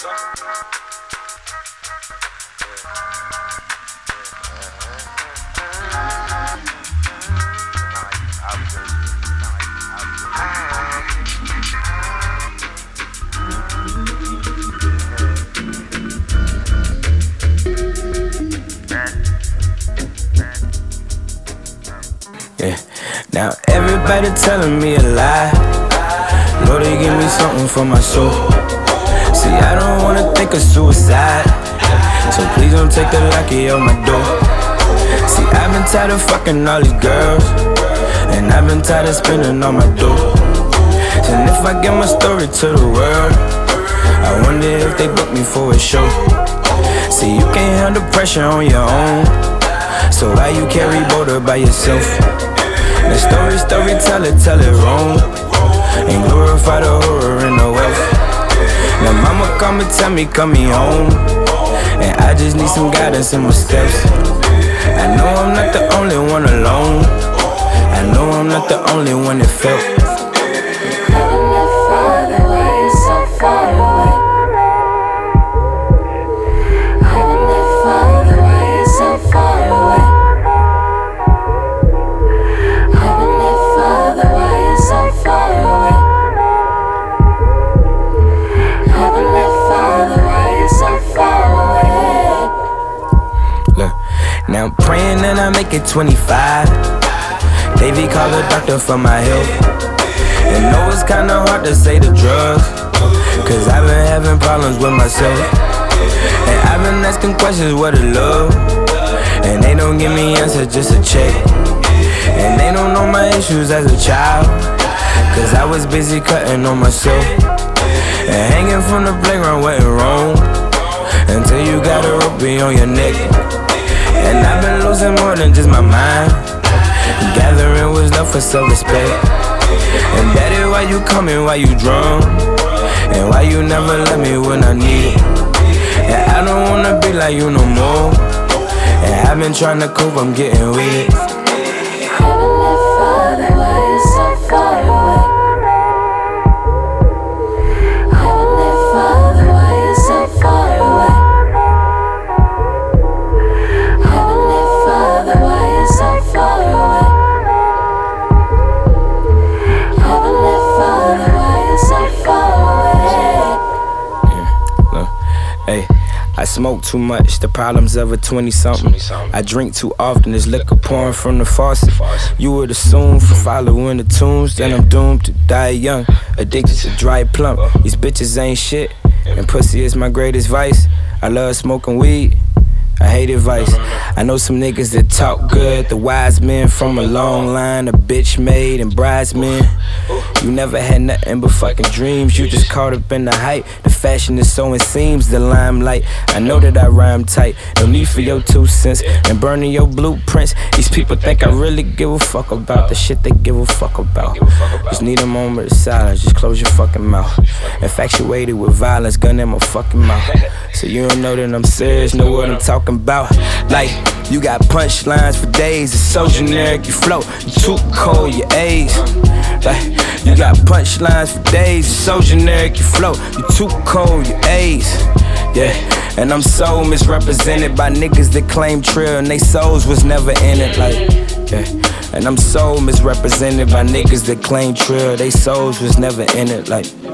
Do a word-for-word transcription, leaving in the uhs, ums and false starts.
Yeah. Now everybody telling me a lie. Lord, they give me something for my soul. See, I don't wanna think of suicide, so please don't take the lucky out my door. See, I've been tired of fucking all these girls, and I've been tired of spending all my dough. And if I get my story to the world, I wonder if they book me for a show. See, you can't handle pressure on your own, so why you carry border by yourself? The story, storyteller, tell it wrong, and glorify the horror and the wealth. Now mama come and tell me, come me home, and I just need some guidance in my steps. I know I'm not the only one alone, I know I'm not the only one that felt. Heavenly Father, why you so far away? Heavenly Father, why you so far away? Heavenly Father, why you so far away? Heavenly Father, why you so far away? Look, now I'm praying that I make it twenty-five. Davey called the doctor for my health. And know it's kinda hard to say the drugs, cause I've been having problems with myself. And I've been asking questions, what is love? And they don't give me answers, just a check. And they don't know my issues as a child, cause I was busy cutting on myself. And hanging from the playground wasn't wrong, until you got a rope on your neck. And I've been losing more than just my mind. Gathering was love for self-respect. And daddy, why you coming, why you drunk? And why you never let me when I need it? And I don't wanna be like you no more. And I've been trying to cope, I'm getting with it. Heavenly Father, why you so far away? Heavenly Father, why you so far away? Heavenly Father, why you so far away? Heavenly Father, why you so far away? Yeah, look, hey, I smoke too much, the problems of a twenty-something. I drink too often, there's liquor pouring from the faucet. You would assume for following the tunes, then I'm doomed to die young, addicted to dry plump. These bitches ain't shit, and pussy is my greatest vice. I love smoking weed, I hate advice. I know some niggas that talk good, the wise men from a long line of bitch made and bridesmen. You never had nothing but fucking dreams, you just caught up in the hype. The fashion is so it seems, the limelight. I know that I rhyme tight, no need for your two cents and burning your blueprints. These people think I really give a fuck about the shit they give a fuck about. Just need a moment of silence, just close your fucking mouth. Infatuated with violence, gun in my fucking mouth. So you don't know that I'm serious, know what I'm talking about. Like, you got punchlines for days, it's so generic, you float, you too cold, your age. Like, you got punchlines for days, it's so generic, you float, you too cold, your age. Yeah, and I'm so misrepresented by niggas that claim trill and they souls was never in it. Like, yeah, and I'm so misrepresented by niggas that claim trill, they souls was never in it. Like.